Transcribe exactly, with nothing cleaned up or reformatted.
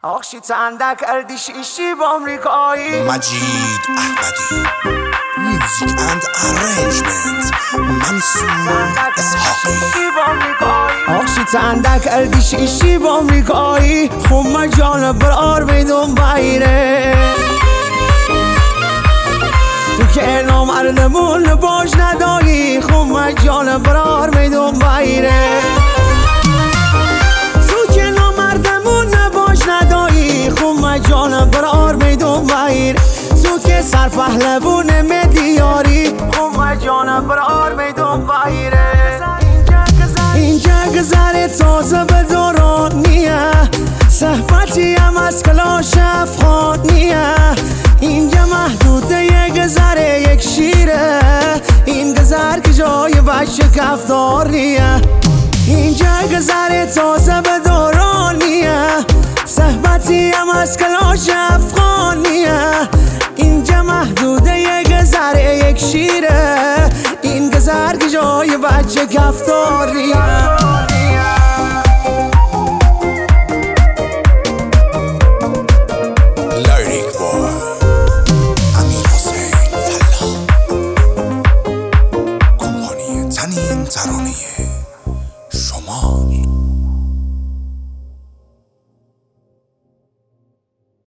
آخشی تندک اردی شیشی با امریکایی مجید احمدی میوزیک اند ارنجمنت منصور اسحاقی آخشی تندک اردی شیشی با امریکایی خم جان برار بیدون بایره تو که نامردمون باش نداری خم جان برار بیدون بایره جان برار میدون بایر تو که سر پهلوون مدیاری خم جان برار میدون بایره اینجا گذر تازه به دورانیه صحبتی هم از کلاش افغانیه اینجا محدوده یه گذر یک شیره این گذر که جای بچه کفتار نیه اینجا گذر تازه به دورانیه صحبتی هم از کلاش افغانیه اینجا محدوده یه گذر یک شیره این گذر که جای بچه کفتاریه لیریک بوی امیر حسین فلاح کمپانی تنین ترانیه